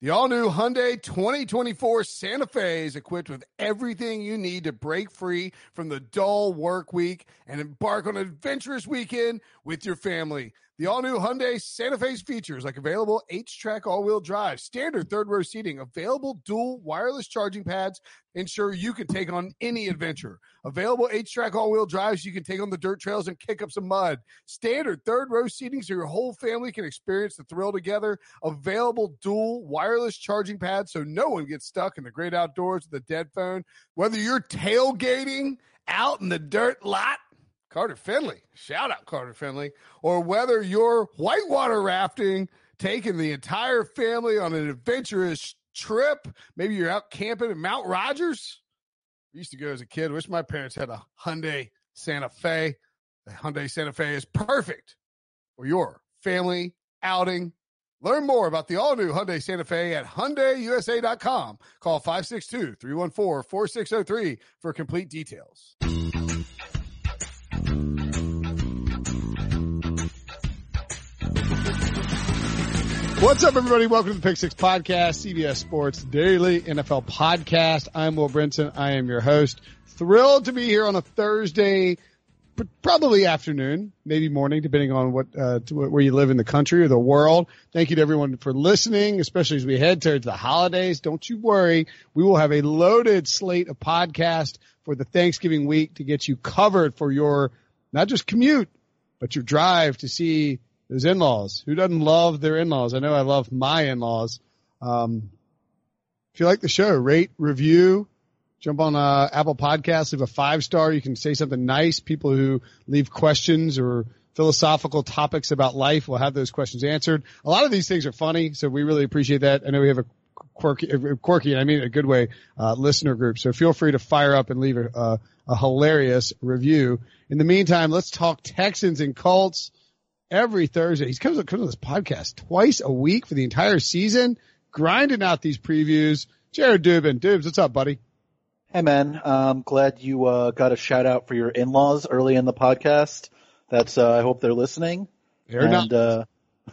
The all-new Hyundai 2024 Santa Fe is equipped with everything you need to break free from the dull work week and embark on an adventurous weekend with your family. The all-new Hyundai Santa Fe's features like available H-Track all-wheel drive, standard third-row seating, available dual wireless charging pads, ensure you can take on any adventure. Available H-Track all-wheel drives, you can take on the dirt trails and kick up some mud. Standard third-row seating so your whole family can experience the thrill together. Available dual wireless charging pads so no one gets stuck in the great outdoors with a dead phone. Whether you're tailgating out in the dirt lot, Carter Finley, shout out Carter Finley, or whether you're whitewater rafting, taking the entire family on an adventurous trip, maybe you're out camping at Mount Rogers. I used to go as a kid. Wish my parents had a Hyundai Santa Fe. The Hyundai Santa Fe is perfect for your family outing. Learn more about the all-new Hyundai Santa Fe at HyundaiUSA.com. Call 562-314-4603 for complete details. What's up, everybody? Welcome to the Pick Six Podcast, CBS Sports Daily NFL Podcast. I'm Will Brinson. I am your host. Thrilled to be here on a Thursday, probably afternoon, maybe morning, depending on where you live in the country or the world. Thank you to everyone for listening, especially as we head towards the holidays. Don't you worry. We will have a loaded slate of podcasts for the Thanksgiving week to get you covered for your, not just commute, but your drive to see those in-laws. Who doesn't love their in-laws? I know I love my in-laws. If you like the show, rate, review, jump on Apple Podcasts, leave a 5-star. You can say something nice. People who leave questions or philosophical topics about life will have those questions answered. A lot of these things are funny, so we really appreciate that. I know we have a quirky, and I mean it a good way, listener group. So feel free to fire up and leave a hilarious review. In the meantime, let's talk Texans and Colts. Every Thursday, he comes on this podcast twice a week for the entire season, grinding out these previews. Jared Dubin. Dubs, what's up, buddy? Hey, man. I'm glad you got a shout-out for your in-laws early in the podcast. That's I hope they're listening. They're not.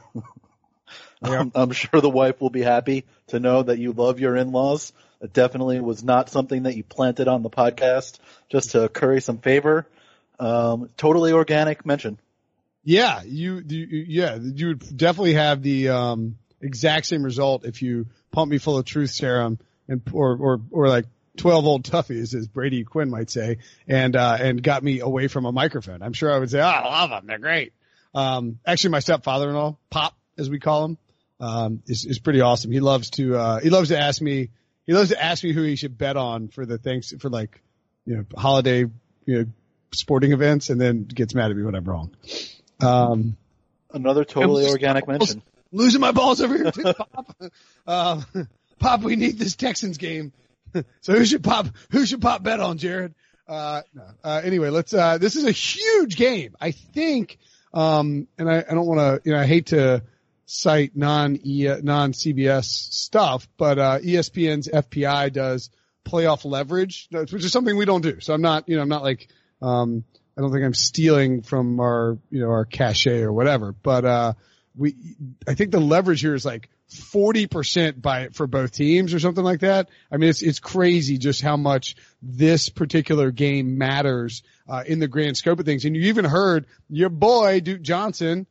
I'm sure the wife will be happy to know that you love your in-laws. It definitely was not something that you planted on the podcast just to curry some favor. Totally organic mention. Yeah, you would definitely have the exact same result if you pump me full of truth serum and or like 12 old toughies, as Brady Quinn might say, and got me away from a microphone. I'm sure I would say, "Oh, I love them. They're great." Actually, my stepfather-in-law, Pop, as we call him, is pretty awesome. He loves to ask me who he should bet on for holiday, sporting events, and then gets mad at me when I'm wrong. Another totally organic mention. Losing my balls over here too, Pop. Pop, we need this Texans game. So who should Pop bet on, Jared? No. Anyway, let's, this is a huge game. I think, and I don't want to, I hate to cite non-CBS stuff, but, ESPN's FPI does playoff leverage, which is something we don't do. So I'm not like, I don't think I'm stealing from our cachet or whatever, but, I think the leverage here is like 40% for both teams or something like that. I mean, it's crazy just how much this particular game matters, in the grand scope of things. And you even heard your boy, Duke Johnson,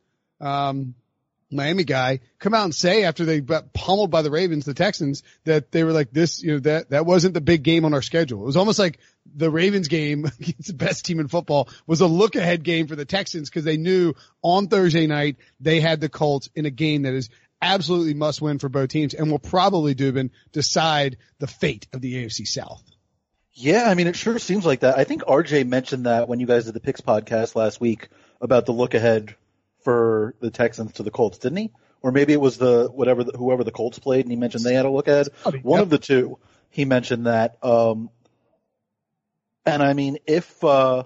Miami guy, come out and say after they got pummeled by the Ravens, the Texans, that they were like this, that wasn't the big game on our schedule. It was almost like the Ravens game against the best team in football was a look ahead game for the Texans because they knew on Thursday night they had the Colts in a game that is absolutely must win for both teams and will probably, Dubin, decide the fate of the AFC South. Yeah, I mean, it sure seems like that. I think RJ mentioned that when you guys did the Picks podcast last week about the look ahead for the Texans to the Colts, didn't he? Or maybe it was whoever the Colts played, and he mentioned they had a look ahead. One of the two, he mentioned that. And I mean, if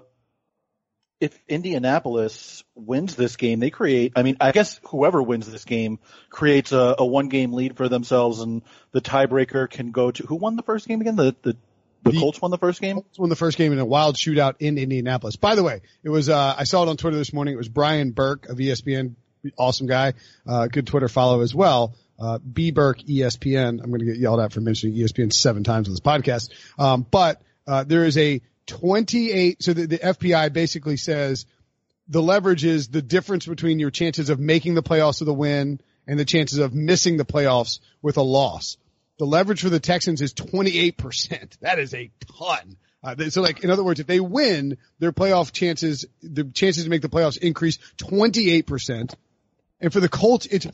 Indianapolis wins this game, they create. I mean, I guess whoever wins this game creates a 1-game lead for themselves, and the tiebreaker can go to who won the first game again? The Colts won the first game? Colts won the first game in a wild shootout in Indianapolis. By the way, it was, I saw it on Twitter this morning. It was Brian Burke of ESPN. Awesome guy. Good Twitter follow as well. B. Burke, ESPN. I'm going to get yelled at for mentioning ESPN 7 times on this podcast. But there is a 28. So the FPI basically says the leverage is the difference between your chances of making the playoffs with a win and the chances of missing the playoffs with a loss. The leverage for the Texans is 28%. That is a ton. So like, in other words, if they win, their playoff chances, the chances to make the playoffs increase 28%. And for the Colts, it's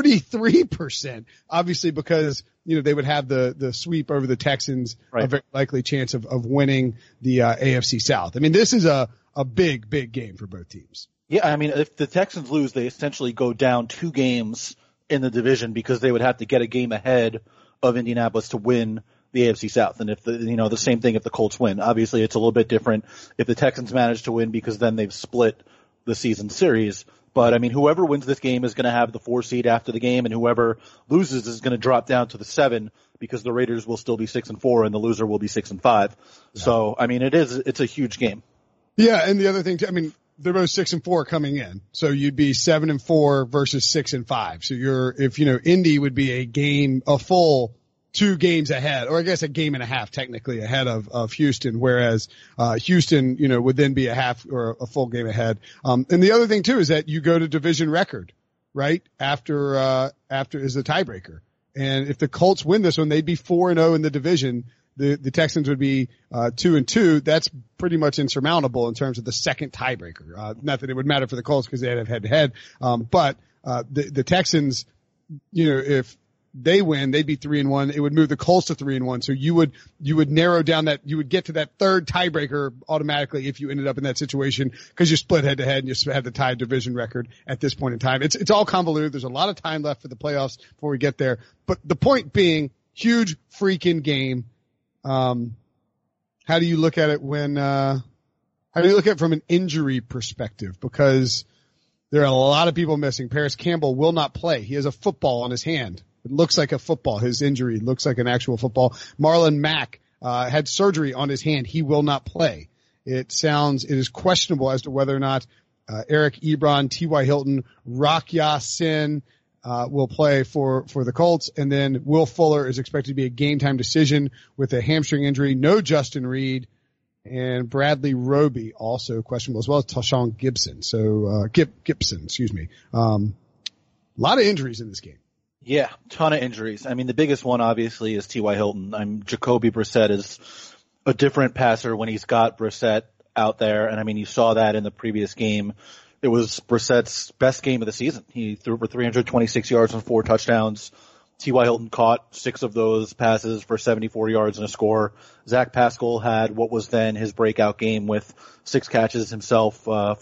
43%, obviously because, they would have the sweep over the Texans, right. A very likely chance of winning the AFC South. I mean, this is a big, big game for both teams. Yeah, I mean, if the Texans lose, they essentially go down 2 games in the division because they would have to get a game ahead of Indianapolis to win the AFC South. And if the same thing if the Colts win. Obviously, it's a little bit different if the Texans manage to win because then they've split the season series. But I mean, whoever wins this game is going to have the 4 seed after the game, and whoever loses is going to drop down to the 7 because the Raiders will still be 6-4 and the loser will be 6-5. Yeah. So I mean, it's a huge game. Yeah, and the other thing, I mean, they're both 6-4 coming in, so you'd be 7-4 versus 6-5. So Indy would be a full 2 games ahead, or I guess a game and a half technically ahead of Houston, whereas Houston, would then be a half or a full game ahead. And the other thing too is that you go to division record, right? After is the tiebreaker. And if the Colts win this one, they'd be 4-0 in the division. The Texans would be 2-2. That's pretty much insurmountable in terms of the second tiebreaker. Not that it would matter for the Colts because they'd have head-to-head. But the Texans, if they win, they'd be 3-1. It would move the Colts to 3-1. So you would narrow down that, you would get to that third tiebreaker automatically if you ended up in that situation because you split head-to-head and you have the tied division record at this point in time. It's all convoluted. There's a lot of time left for the playoffs before we get there. But the point being, huge freaking game. How do you look at it how do you look at it from an injury perspective? Because there are a lot of people missing. Paris Campbell will not play. He has a football on his hand. It looks like a football. His injury looks like an actual football. Marlon Mack, had surgery on his hand. He will not play. It is questionable as to whether or not, Eric Ebron, T.Y. Hilton, Rock Ya-Sin, will play for the Colts. And then Will Fuller is expected to be a game time decision with a hamstring injury. No Justin Reed, and Bradley Roby also questionable, as well as Tashawn Gibson. So, Gibson, excuse me. A lot of injuries in this game. Yeah, ton of injuries. I mean, the biggest one obviously is T.Y. Hilton. Jacoby Brissett is a different passer when he's got Brissett out there. And I mean, you saw that in the previous game. It was Brissett's best game of the season. He threw for 326 yards and 4 touchdowns. T.Y. Hilton caught 6 of those passes for 74 yards and a score. Zach Pascal had what was then his breakout game with 6 catches himself,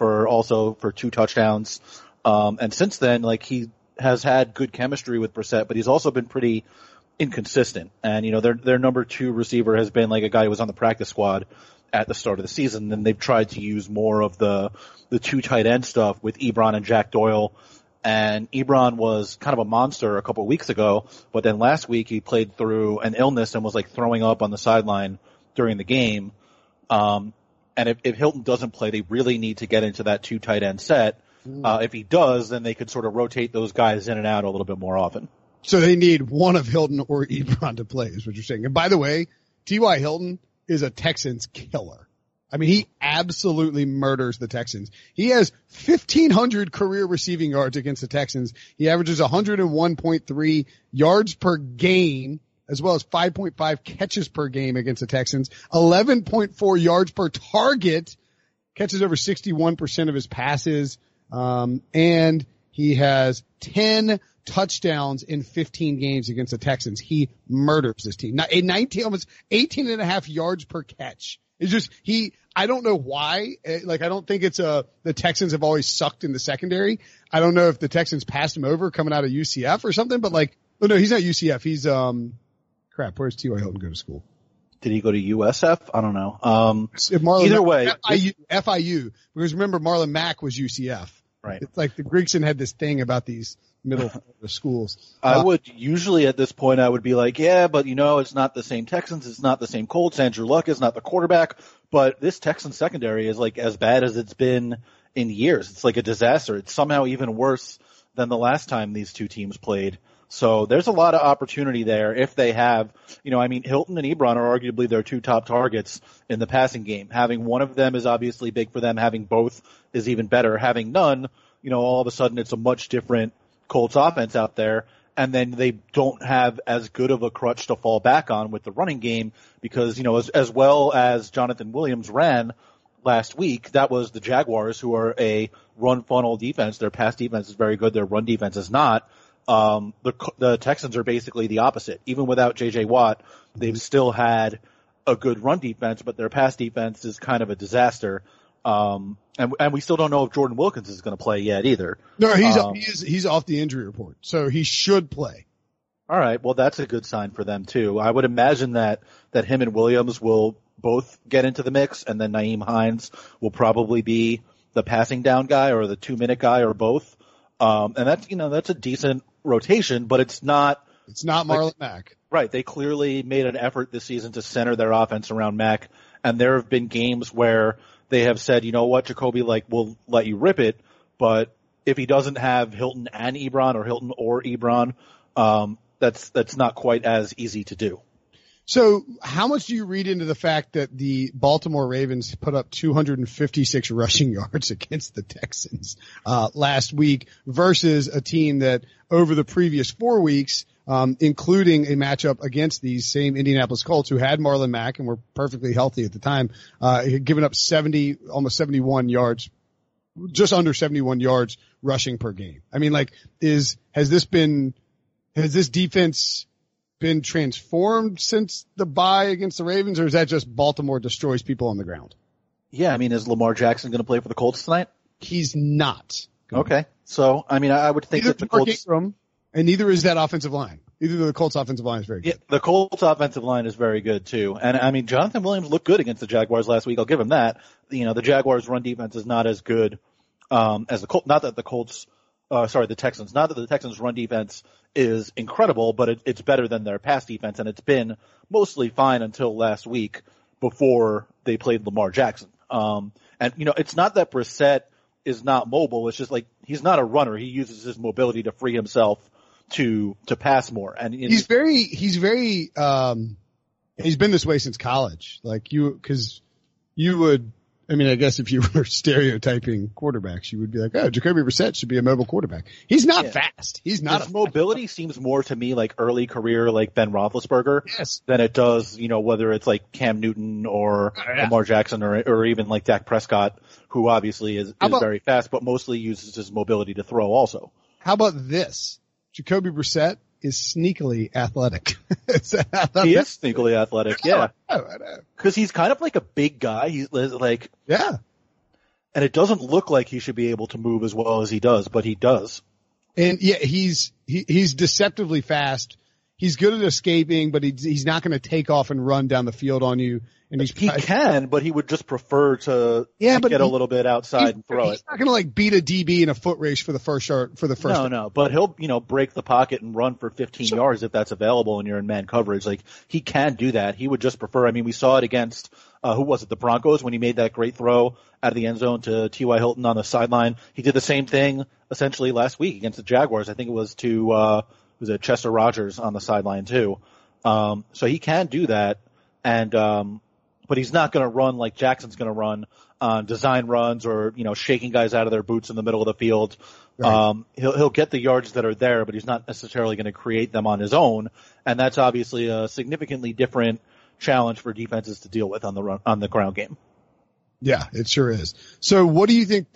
for 2 touchdowns. And since then, he has had good chemistry with Brissett, but he's also been pretty inconsistent. And, their number 2 receiver has been a guy who was on the practice squad at the start of the season. And they've tried to use more of the 2 tight end stuff with Ebron and Jack Doyle. And Ebron was kind of a monster a couple of weeks ago, but then last week he played through an illness and was throwing up on the sideline during the game. And if Hilton doesn't play, they really need to get into that 2 tight end set. If he does, then they could sort of rotate those guys in and out a little bit more often. So they need one of Hilton or Ebron to play, is what you're saying. And by the way, T.Y. Hilton is a Texans killer. I mean, he absolutely murders the Texans. He has 1,500 career receiving yards against the Texans. He averages 101.3 yards per game, as well as 5.5 catches per game against the Texans, 11.4 yards per target, catches over 61% of his passes. And he has 10 touchdowns in 15 games against the Texans. He murders this team. Now, almost 18 and a half yards per catch. It's just, I don't know why. I don't think it's the Texans have always sucked in the secondary. I don't know if the Texans passed him over coming out of UCF or something, but no, he's not UCF. He's, where's T.Y. Hilton go to school? Did he go to USF? I don't know. Either way. FIU, because remember Marlon Mack was UCF. Right. It's the Greekson had this thing about these middle schools. I would usually at this point I would be yeah, but it's not the same Texans, it's not the same Colts. Andrew Luck is not the quarterback, but this Texans secondary is as bad as it's been in years. It's a disaster. It's somehow even worse than the last time these 2 teams played. So there's a lot of opportunity there if they have, Hilton and Ebron are arguably their two top targets in the passing game. Having one of them is obviously big for them. Having both is even better. Having none, all of a sudden it's a much different Colts offense out there. And then they don't have as good of a crutch to fall back on with the running game because, as well as Jonathan Williams ran last week, that was the Jaguars, who are a run funnel defense. Their pass defense is very good. Their run defense is not. The Texans are basically the opposite. Even without J.J. Watt, they've still had a good run defense, but their pass defense is kind of a disaster. And we still don't know if Jordan Wilkins is going to play yet either. No, he's off the injury report, so he should play. All right, well that's a good sign for them too. I would imagine that him and Williams will both get into the mix, and then Nyheim Hines will probably be the passing down guy or the 2-minute guy or both. And that's a decent rotation, but it's not Marlon Mack. Right. They clearly made an effort this season to center their offense around Mack, and there have been games where they have said, you know what, Jacoby, we'll let you rip it, but if he doesn't have Hilton and Ebron or Hilton or Ebron, that's not quite as easy to do. So how much do you read into the fact that the Baltimore Ravens put up 256 rushing yards against the Texans last week versus a team that over the previous 4 weeks, including a matchup against these same Indianapolis Colts who had Marlon Mack and were perfectly healthy at the time, had given up almost 71 yards, just under 71 yards rushing per game. I mean, has this defense been transformed since the bye against the Ravens, or is that just Baltimore destroys people on the ground? Yeah, is Lamar Jackson going to play for the Colts tonight? He's not. Okay. So, I would think that the Colts... and neither is that offensive line. Either the Colts offensive line is very good. Yeah, the Colts offensive line is very good too. And Jonathan Williams looked good against the Jaguars last week. I'll give him that. The Jaguars run defense is not as good, as the Colts. Not that the Texans. Not that the Texans run defense is incredible, but it's better than their pass defense, and it's been mostly fine until last week before they played Lamar Jackson. It's not that Brissett is not mobile. It's just he's not a runner. He uses his mobility to free himself to pass more. And he's been this way since college. I guess if you were stereotyping quarterbacks, you would be like, oh, Jacoby Brissett should be a mobile quarterback. He's not fast. He's not. His mobility seems more to me like early career, like Ben Roethlisberger, yes, than it does, whether it's like Cam Newton or Lamar Jackson or even like Dak Prescott, who obviously is very fast, but mostly uses his mobility to throw also. How about this? Jacoby Brissett is sneakily athletic. He is sneakily athletic, yeah. I know. Because he's kind of like a big guy. He's like, yeah. And it doesn't look like he should be able to move as well as he does, but he does. And yeah, he's deceptively fast. He's good at escaping, but he's not going to take off and run down the field on you. And he can, but he would just prefer to get a little bit outside and throw it. He's not going to beat a DB in a foot race for the first yard, No, but he'll, break the pocket and run for 15 yards if that's available and you're in man coverage. He can do that. He would just prefer, we saw it against, who was it? The Broncos when he made that great throw out of the end zone to T.Y. Hilton on the sideline. He did the same thing essentially last week against the Jaguars. I think it was to, Chester Rogers on the sideline too. So he can do that. And, but he's not going to run like Jackson's going to run on design runs or, shaking guys out of their boots in the middle of the field. Right. He'll get the yards that are there, but he's not necessarily going to create them on his own. And that's obviously a significantly different challenge for defenses to deal with on the ground game. Yeah, it sure is. So what do you think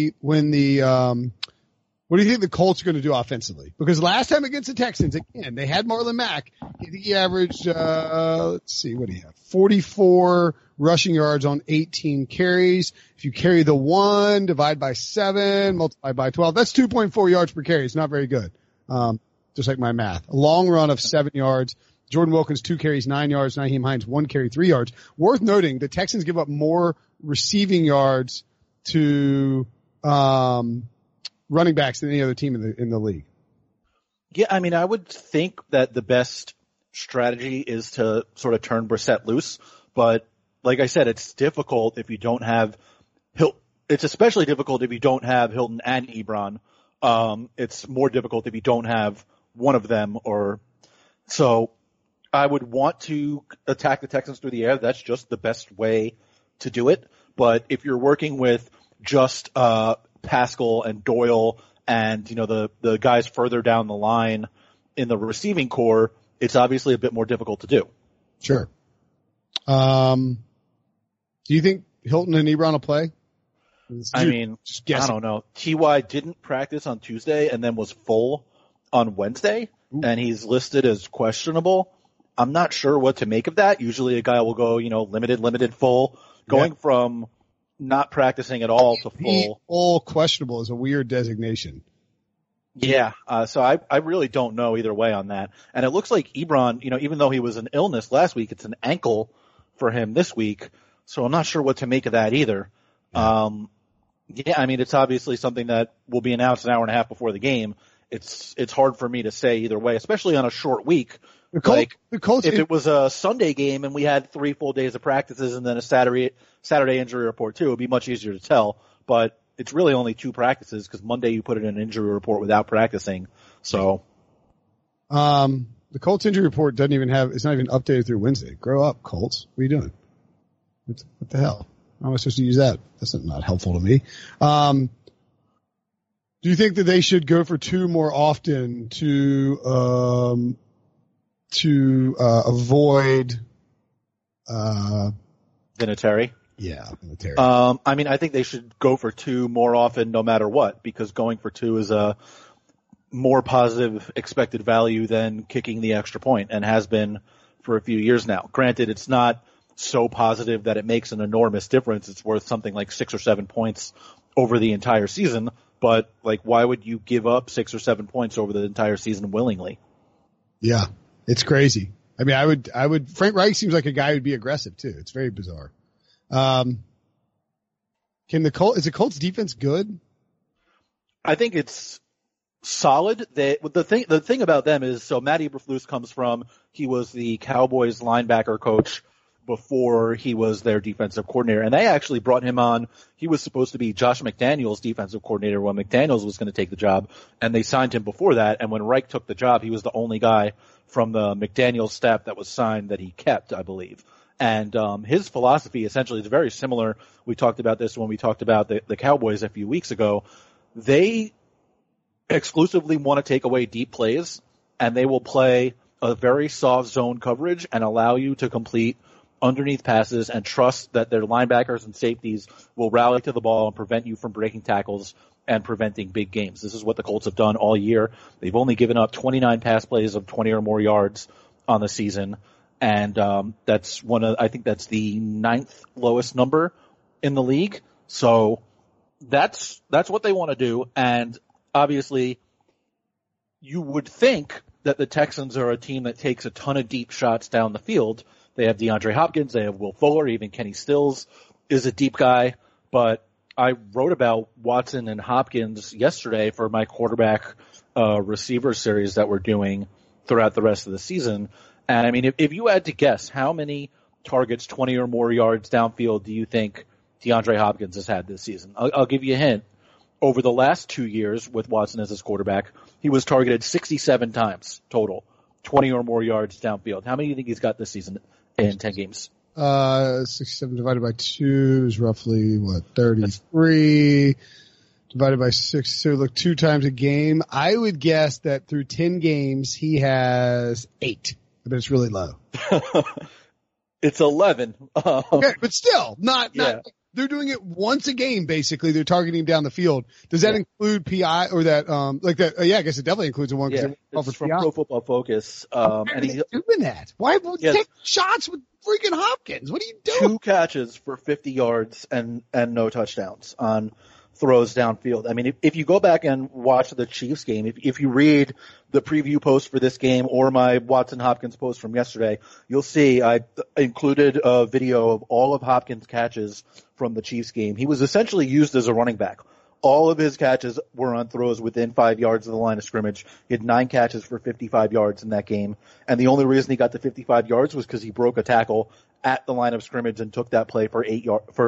what do you think the Colts are going to do offensively? Because last time against the Texans, again, they had Marlon Mack. He averaged, let's see, what do you have? 44 rushing yards on 18 carries. If you carry the 1, divide by 7, multiply by 12, that's 2.4 yards per carry. It's not very good. Just like my math. A long run of 7 yards. Jordan Wilkins, 2 carries, 9 yards. Nyheim Hines, 1 carry, 3 yards. Worth noting, the Texans give up more receiving yards to, running backs than any other team in the league. Yeah, I would think that the best strategy is to sort of turn Brissett loose, but like I said, it's difficult if you don't have It's especially difficult if you don't have Hilton and Ebron. It's more difficult if you don't have one of them. Or so I would want to attack the Texans through the air. That's just the best way to do it. But if you're working with just Pascal and Doyle and the guys further down the line in the receiving core, it's obviously a bit more difficult to do. Sure. Do you think Hilton and Ebron will play? I mean, I don't know. T.Y. didn't practice on Tuesday and then was full on Wednesday, and he's listed as questionable. I'm not sure what to make of that. Usually a guy will go, limited, full. Going from not practicing at all to full. All questionable is a weird designation. Yeah, so I really don't know either way on that. And it looks like Ebron, even though he was an illness last week, it's an ankle for him this week. So I'm not sure what to make of that either. It's obviously something that will be announced an hour and a half before the game. It's hard for me to say either way, especially on a short week. The Colts, if it was a Sunday game and we had 3 full days of practices and then a Saturday injury report too, it would be much easier to tell. But it's really only 2 practices because Monday you put in an injury report without practicing. So, the Colts injury report it's not even updated through Wednesday. Grow up, Colts. What are you doing? What the hell? How am I supposed to use that? That's not helpful to me. Do you think that they should go for 2 more often to avoid Vinatieri? Yeah, Vinatieri. I think they should go for 2 more often no matter what, because going for 2 is a more positive expected value than kicking the extra point, and has been for a few years now. Granted, it's not so positive that it makes an enormous difference. It's worth something like 6 or 7 points over the entire season, but why would you give up 6 or 7 points over the entire season willingly? Yeah, it's crazy. I would, Frank Reich seems like a guy who'd be aggressive too. It's very bizarre. Is the Colts defense good? I think it's solid. The thing about them is, so Matt Eberflus he was the Cowboys linebacker coach before he was their defensive coordinator, and they actually brought him on. He was supposed to be Josh McDaniels' defensive coordinator when McDaniels was going to take the job, and they signed him before that. And when Reich took the job, he was the only guy from the McDaniels staff that was signed that he kept, I believe. And his philosophy essentially is very similar. We talked about this when we talked about the Cowboys a few weeks ago. They exclusively want to take away deep plays, and they will play a very soft zone coverage and allow you to complete underneath passes and trust that their linebackers and safeties will rally to the ball and prevent you from breaking tackles and preventing big games. This is what the Colts have done all year. They've only given up 29 pass plays of 20 or more yards on the season. And I think that's the 9th lowest number in the league. So that's what they want to do. And obviously you would think that the Texans are a team that takes a ton of deep shots down the field. They have DeAndre Hopkins, they have Will Fuller, even Kenny Stills is a deep guy. But I wrote about Watson and Hopkins yesterday for my quarterback receiver series that we're doing throughout the rest of the season. And if you had to guess, how many targets, 20 or more yards downfield, do you think DeAndre Hopkins has had this season? I'll give you a hint. Over the last 2 years with Watson as his quarterback, he was targeted 67 times total, 20 or more yards downfield. How many do you think he's got this season in 10 games? 67 divided by 2 is roughly, 33. Divided by 6, so 2 times a game. I would guess that through 10 games, he has 8. But it's really low. It's 11. Okay, but still, not. They're doing it once a game, basically. They're targeting him down the field. Does that include PI or that, I guess it definitely includes the one. Yeah, it's from Pro Football Focus. And he's doing that. Why would you take shots with freaking Hopkins? What are you doing? 2 catches for 50 yards and no touchdowns on throws downfield. If you go back and watch the Chiefs game, if you read the preview post for this game or my Watson Hopkins post from yesterday, you'll see I included a video of all of Hopkins' catches from the Chiefs game. He was essentially used as a running back. All of his catches were on throws within 5 yards of the line of scrimmage. He had 9 catches for 55 yards in that game. And the only reason he got to 55 yards was because he broke a tackle at the line of scrimmage and took that play for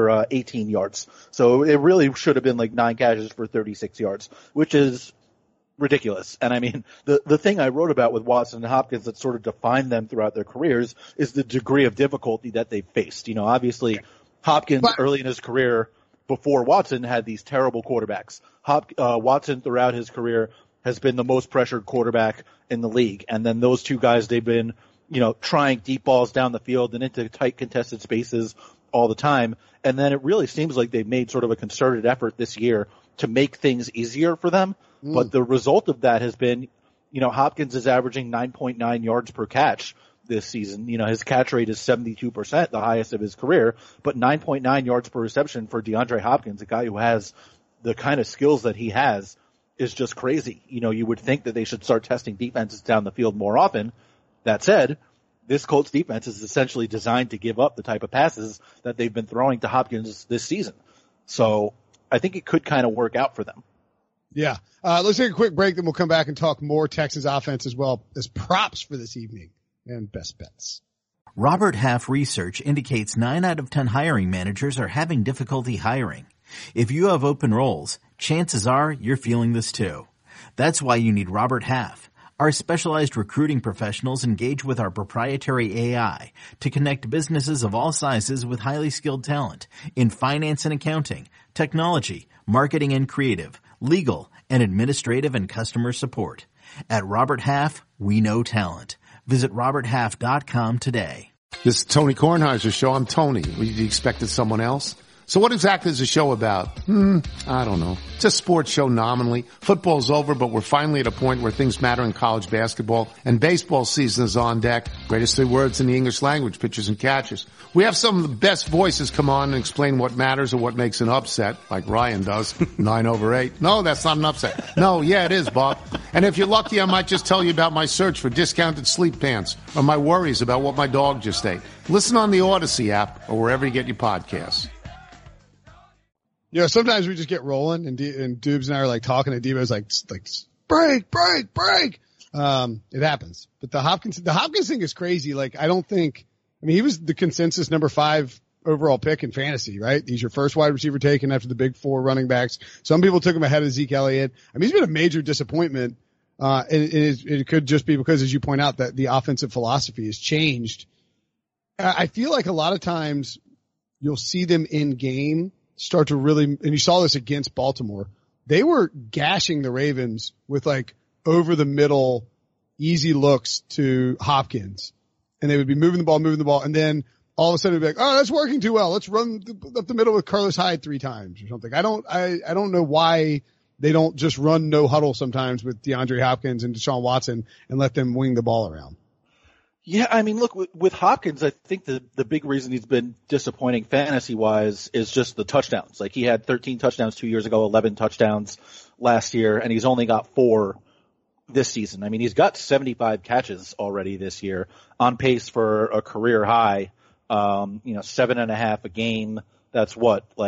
18 yards. So it really should have been 9 catches for 36 yards, which is ridiculous. And I mean, the thing I wrote about with Watson and Hopkins that sort of defined them throughout their careers is the degree of difficulty that they faced. Obviously Hopkins early in his career before Watson had these terrible quarterbacks. Watson throughout his career has been the most pressured quarterback in the league. And then those two guys, they've been, trying deep balls down the field and into tight contested spaces all the time. And then it really seems like they've made sort of a concerted effort this year to make things easier for them. But the result of that has been, Hopkins is averaging 9.9 yards per catch this season. His catch rate is 72%, the highest of his career, but 9.9 yards per reception for DeAndre Hopkins, a guy who has the kind of skills that he has, is just crazy. You would think that they should start testing defenses down the field more often. That said, this Colts defense is essentially designed to give up the type of passes that they've been throwing to Hopkins this season. So I think it could kind of work out for them. Yeah. Let's take a quick break, then we'll come back and talk more Texans offense as well as props for this evening and best bets. Robert Half research indicates 9 out of 10 hiring managers are having difficulty hiring. If you have open roles, chances are you're feeling this too. That's why you need Robert Half. Our specialized recruiting professionals engage with our proprietary AI to connect businesses of all sizes with highly skilled talent in finance and accounting, technology, marketing and creative, legal, and administrative and customer support. At Robert Half, we know talent. Visit roberthalf.com today. This is Tony Kornheiser's show. I'm Tony. You expected someone else? So what exactly is the show about? I don't know. It's a sports show nominally. Football's over, but we're finally at a point where things matter in college basketball, and baseball season is on deck. Greatest 3 words in the English language, pitchers and catchers. We have some of the best voices come on and explain what matters or what makes an upset, like Ryan does. 9/8. No, that's not an upset. No, yeah, it is, Bob. And if you're lucky, I might just tell you about my search for discounted sleep pants or my worries about what my dog just ate. Listen on the Odyssey app or wherever you get your podcasts. Sometimes we just get rolling and Dubes and I are like talking to Debo's like break. It happens. But the Hopkins thing is crazy. He was the consensus number 5 overall pick in fantasy, right? He's your first wide receiver taken after the big 4 running backs. Some people took him ahead of Zeke Elliott. He's been a major disappointment. It could just be because, as you point out, that the offensive philosophy has changed. I feel like a lot of times you'll see them in game start to really, and you saw this against Baltimore, they were gashing the Ravens with over the middle, easy looks to Hopkins. And they would be moving the ball, and then all of a sudden it'd be like, oh, that's working too well. Let's run up the middle with Carlos Hyde 3 times or something. I don't know why they don't just run no huddle sometimes with DeAndre Hopkins and Deshaun Watson and let them wing the ball around. Yeah, look, with Hopkins, I think the big reason he's been disappointing fantasy-wise is just the touchdowns. He had 13 touchdowns 2 years ago, 11 touchdowns last year, and he's only got 4 this season. He's got 75 catches already this year, on pace for a career high, 7.5 a game. That's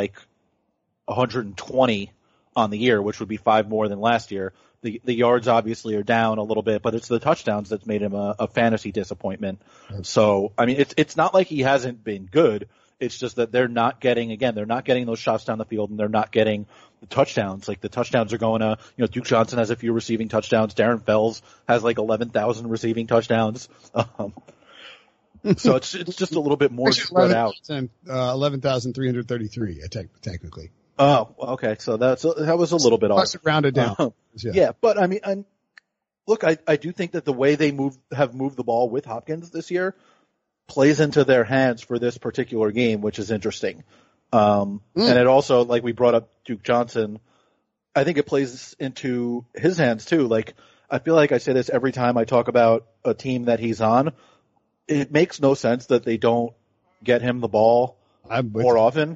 120 on the year, which would be 5 more than last year. The yards obviously are down a little bit, but it's the touchdowns that's made him a fantasy disappointment. So, it's not like he hasn't been good. It's just that they're not getting those shots down the field, and they're not getting the touchdowns. The touchdowns are going to, Duke Johnson has a few receiving touchdowns. Darren Fells has 11,000 receiving touchdowns. So it's just a little bit more spread out. 11,333 technically. Oh, okay. So that was a little bit off. Plus it rounded down. Yeah, but look, I do think that the way they have moved the ball with Hopkins this year plays into their hands for this particular game, which is interesting. And it also, we brought up Duke Johnson, I think it plays into his hands too. I feel like I say this every time I talk about a team that he's on. It makes no sense that they don't get him the ball more often.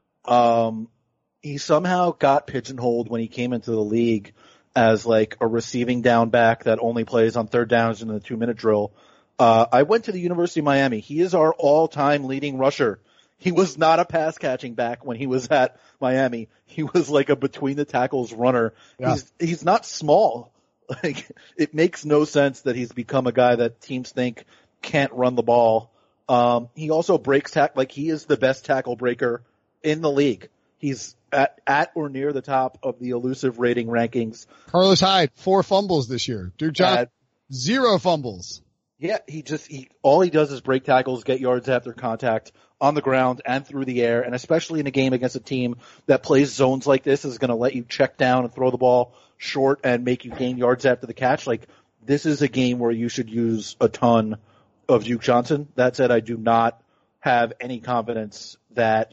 He somehow got pigeonholed when he came into the league as a receiving down back that only plays on 3rd downs in the 2-minute drill. I went to the University of Miami. He is our all-time leading rusher. He was not a pass catching back when he was at Miami. He was a between the tackles runner. Yeah. He's not small. It makes no sense that he's become a guy that teams think can't run the ball. He also breaks he is the best tackle breaker in the league. He's at or near the top of the elusive rating rankings. Carlos Hyde, 4 fumbles this year. Duke Johnson, 0 fumbles. Yeah, all he does is break tackles, get yards after contact on the ground and through the air, and especially in a game against a team that plays zones like this is going to let you check down and throw the ball short and make you gain yards after the catch. Like, this is a game where you should use a ton of Duke Johnson. That said, I do not have any confidence that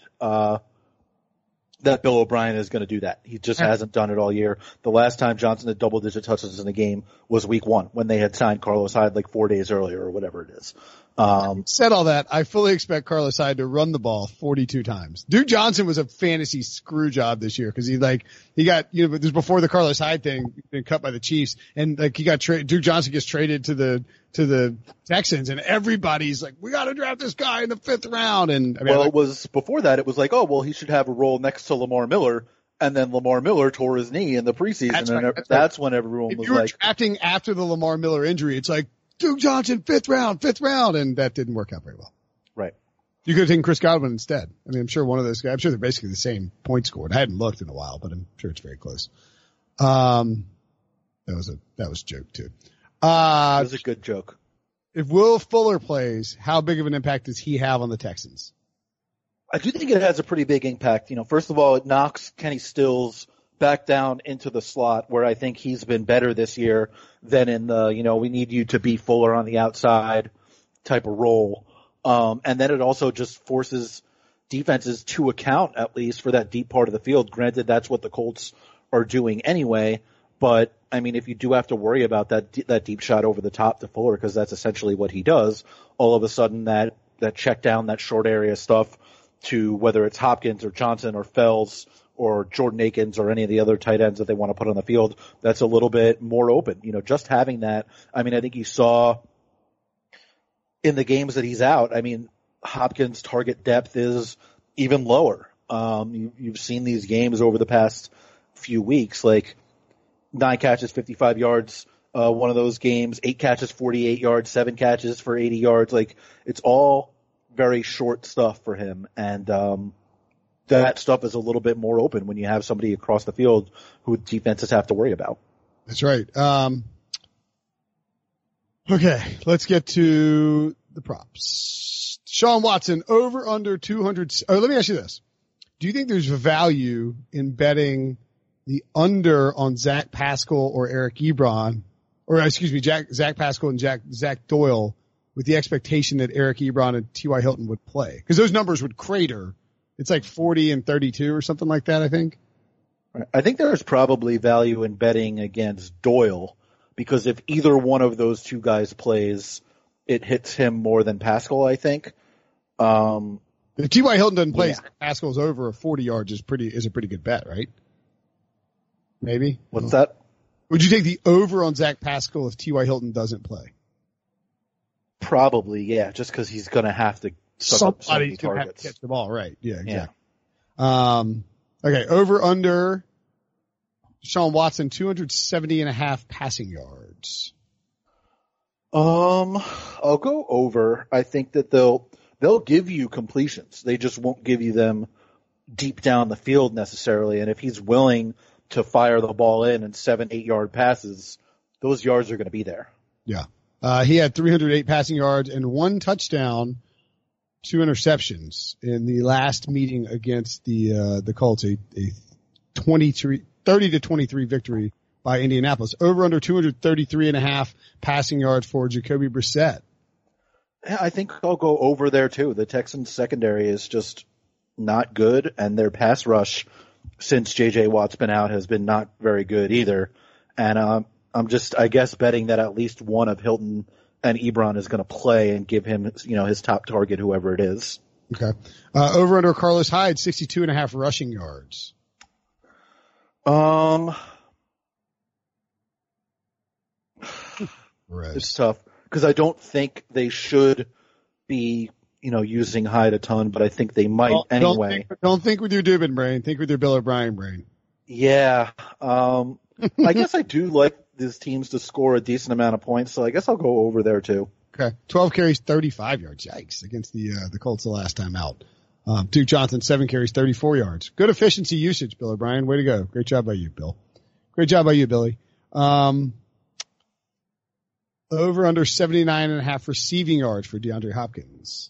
Bill O'Brien is going to do that. He just hasn't done it all year. The last time Johnson had double-digit touches in a game was week 1 when they had signed Carlos Hyde like 4 days earlier or whatever it is. Said all that, I fully expect Carlos Hyde to run the ball 42 times. Duke Johnson was a fantasy screw job this year because he got, this was before the Carlos Hyde thing been cut by the Chiefs, and Duke Johnson gets traded to the Texans, and everybody's like, we got to draft this guy in the 5th round. And it was before that. It was like, oh, well, he should have a role next to Lamar Miller. And then Lamar Miller tore his knee in the preseason. That's when everyone was like, if you were drafting after the Lamar Miller injury, it's like, Duke Johnson, 5th round, and that didn't work out very well. Right. You could have taken Chris Godwin instead. I mean, I'm sure one of those guys, I'm sure they're basically the same point scored. I hadn't looked in a while, but I'm sure it's very close. That was a joke too. That was a good joke. If Will Fuller plays, how big of an impact does he have on the Texans? I do think it has a pretty big impact. First of all, it knocks Kenny Stills back down into the slot where I think he's been better this year than in the, we need you to be Fuller on the outside type of role. And then it also just forces defenses to account at least for that deep part of the field. Granted, that's what the Colts are doing anyway. But I mean, if you do have to worry about that deep shot over the top to Fuller, because that's essentially what he does, all of a sudden that check down, that short area stuff to whether it's Hopkins or Johnson or Fells or Jordan Akins or any of the other tight ends that they want to put on the field, that's a little bit more open. Just having that, I mean, I think you saw in the games that he's out, I mean, Hopkins' target depth is even lower. You've seen these games over the past few weeks, like 9 catches, 55 yards, one of those games, 8 catches, 48 yards, 7 catches for 80 yards. Like, it's all very short stuff for him. And, that stuff is a little bit more open when you have somebody across the field who defenses have to worry about. That's right. Okay, let's get to the props. Sean Watson, over under 200. Let me ask you this. Do you think there's value in betting the under on Zach Pascal or Eric Ebron, or excuse me, Zach Pascal and Zach Doyle, with the expectation that Eric Ebron and T.Y. Hilton would play? Because those numbers would crater. It's like 40 and 32 or something like that, I think. I think there's probably value in betting against Doyle, because if either one of those two guys plays, it hits him more than Pascal, I think. If T.Y. Hilton doesn't play, Pascal's over 40 yards is a pretty good bet, right? Maybe. What's that? Would you take the over on Zach Pascal if T.Y. Hilton doesn't play? Probably, yeah, just because he's going to have to somebody's going to have to catch the ball, right? Yeah, exactly. Yeah. Okay, over under Deshaun Watson, 270.5 passing yards. I'll go over. I think that they'll give you completions. They just won't give you them deep down the field necessarily. And if he's willing to fire the ball in 7-8 yard passes, those yards are going to be there. Yeah. He had 308 passing yards and 1 touchdown, 2 interceptions in the last meeting against the Colts, a 30-23 victory by Indianapolis. Over under 233.5 passing yards for Jacoby Brissett. Yeah, I think I'll go over there too. The Texans secondary is just not good, and their pass rush since J.J. Watt's been out has been not very good either. And I'm just, I guess, betting that at least one of Hilton and Ebron is going to play and give him, his top target, whoever it is. Okay. Over under Carlos Hyde, 62.5 rushing yards. It's tough because I don't think they should be, using Hyde a ton, but I think they might anyway. Don't think with your Dubin brain. Think with your Bill O'Brien brain. Yeah. I guess I do like these teams to score a decent amount of points, so I guess I'll go over there too. Okay. 12 carries, 35 yards. Yikes. Against the Colts the last time out. Duke Johnson, 7 carries, 34 yards. Good efficiency usage, Bill O'Brien. Way to go. Great job by you, Bill. Great job by you, Billy. Over under 79.5 receiving yards for DeAndre Hopkins.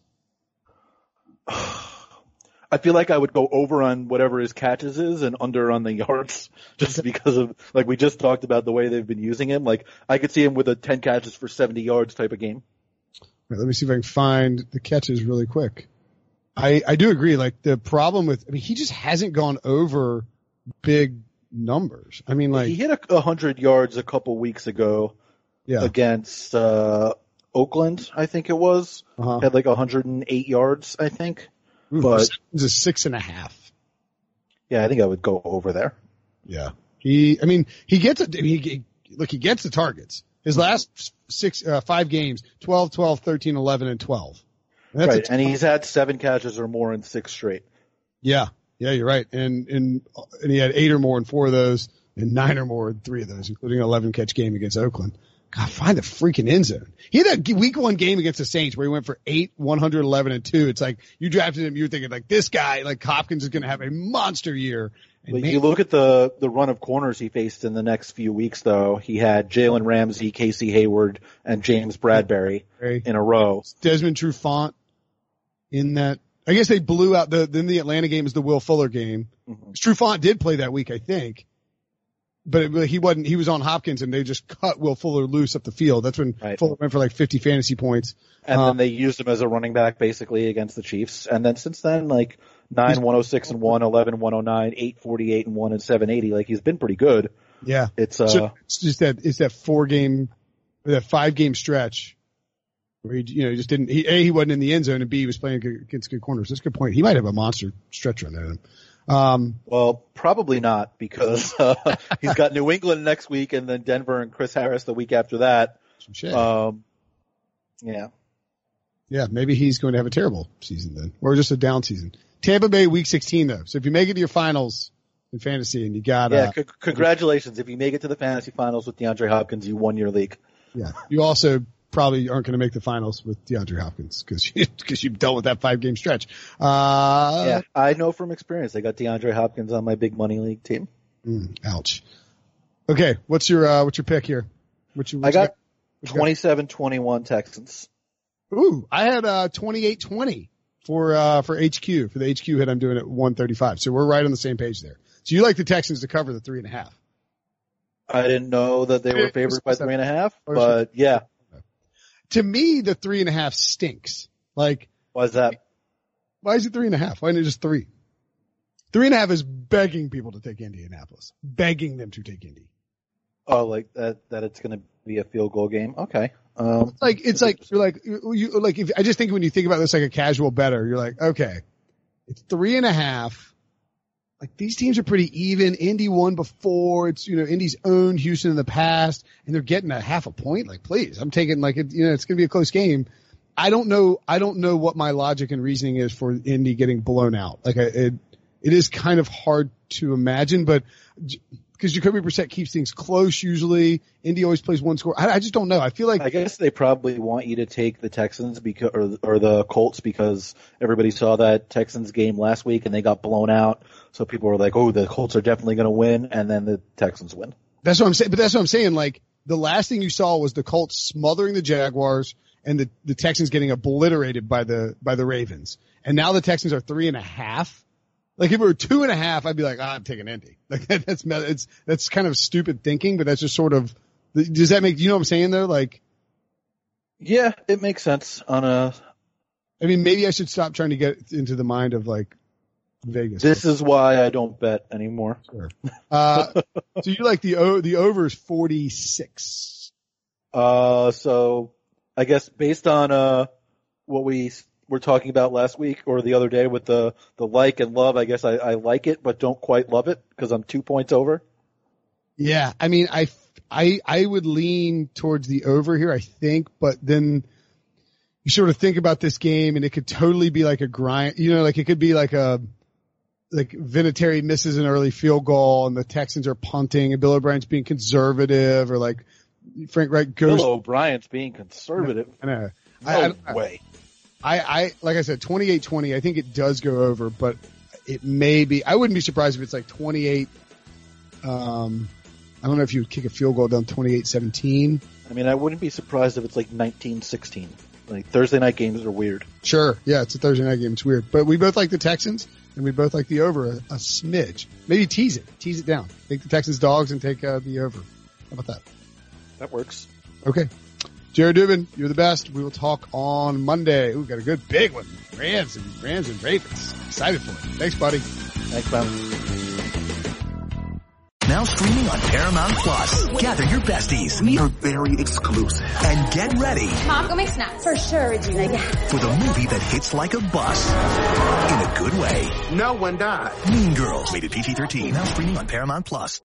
I feel like I would go over on whatever his catches is and under on the yards, just because of, like we just talked about the way they've been using him. Like I could see him with a 10 catches for 70 yards type of game. Right, let me see if I can find the catches really quick. I do agree. Like the problem with, he just hasn't gone over big numbers. I mean, like he hit 100 yards a couple weeks ago. Yeah. Against Oakland, I think it was. Had like 108 yards, I think. Ooh, but it's a 6.5. Yeah, I think I would go over there. Yeah. He gets the targets. His last 5 games, 12, 12, 13, 11, and 12. That's right, and he's had 7 catches or more in 6 straight. Yeah. Yeah, you're right. And he had 8 or more in 4 of those and 9 or more in 3 of those, including an 11 catch game against Oakland. God, find the freaking end zone. He had that week 1 game against the Saints where he went for 8, 111, and 2. It's like you drafted him, you're thinking like this guy, like Hopkins is going to have a monster year. And you look at the run of corners he faced in the next few weeks, though. He had Jalen Ramsey, Casey Hayward, and James Bradbury in a row. Desmond Trufant in that. I guess they blew out then the Atlanta game is the Will Fuller game. Mm-hmm. Trufant did play that week, I think. But he was on Hopkins and they just cut Will Fuller loose up the field. That's when Fuller went for like 50 fantasy points. And then they used him as a running back basically against the Chiefs. And then since then, like 9, 106 and 1, 11, 109, 8, 48 and 1 and 780. Like he's been pretty good. Yeah. It's just that 5-game stretch where he just didn't, he wasn't in the end zone and B, he was playing against good corners. That's a good point. He might have a monster stretch run at him. Well, probably not because he's got New England next week and then Denver and Chris Harris the week after that. Yeah. Yeah, maybe he's going to have a terrible season then, or just a down season. Tampa Bay week 16 though. So if you make it to your finals in fantasy and you got congratulations. If you make it to the fantasy finals with DeAndre Hopkins, you won your league. Yeah. You also probably aren't going to make the finals with DeAndre Hopkins because you've dealt with that 5-game stretch. Yeah, I know from experience. I got DeAndre Hopkins on my big money league team. Ouch. Okay, what's your pick here? I got 27-21 Texans. Ooh, I had 28-20 for HQ for the HQ hit. I'm doing it 135. So we're right on the same page there. So you like the Texans to cover the 3.5? I didn't know that they were favored by 3.5, but yeah. To me, the 3.5 stinks. Like, why is that? Why is it 3.5? Why isn't it just 3? 3.5 is begging people to take Indianapolis, begging them to take Indy. Oh, like that it's going to be a field goal game. Okay. It's like if I just think when you think about this like a casual bettor, you're like, okay, it's 3.5. Like these teams are pretty even. Indy won before. It's, Indy's owned Houston in the past and they're getting a half a point. Like, please, I'm taking it's going to be a close game. I don't know what my logic and reasoning is for Indy getting blown out. Like it is kind of hard to imagine, but because Jacoby Brissett keeps things close usually. Indy always plays one score. I just don't know. I feel like I guess they probably want you to take the Texans or the Colts because everybody saw that Texans game last week and they got blown out. So people were like, "Oh, the Colts are definitely going to win," and then the Texans win. That's what I'm saying. But that's what I'm saying. Like the last thing you saw was the Colts smothering the Jaguars and the Texans getting obliterated by the Ravens. And now the Texans are 3.5. Like if it were 2.5, I'd be like, I'm taking Indy. Like that's kind of stupid thinking, but that's just sort of, does that make, you know what I'm saying though? Like, yeah, it makes sense maybe I should stop trying to get into the mind of like Vegas. This is why I don't bet anymore. Sure. So you like the over is 46. So I guess based on, what we were talking about last week or the other day with the like and love, I guess I like it, but don't quite love it because I'm 2 points over. Yeah. I mean, I would lean towards the over here, I think, but then you sort of think about this game and it could totally be like a grind, like it could be like Vinatieri misses an early field goal and the Texans are punting and Bill O'Brien's being conservative or like Frank Reich goes. Bill O'Brien's being conservative. I know. No way. like I said, 28-20. I think it does go over, but it may be. I wouldn't be surprised if it's like 28. I don't know if you would kick a field goal down 28-17. I mean, I wouldn't be surprised if it's like 19-16. Like Thursday night games are weird. Sure, yeah, it's a Thursday night game. It's weird, but we both like the Texans, and we both like the over a smidge. Maybe tease it down. Take the Texans dogs and take the over. How about that? That works. Okay. Jared Dubin, you're the best. We will talk on Monday. Ooh, got a good big one. Rams and Ravens. Excited for it. Thanks, buddy. Thanks, man. Now streaming on Paramount Plus. Gather your besties. We are very exclusive. And get ready. Mom, go make snacks. For sure, Regina. Yeah. For the movie that hits like a bus. In a good way. No one died. Mean Girls. Rated PG-13. Now streaming on Paramount Plus.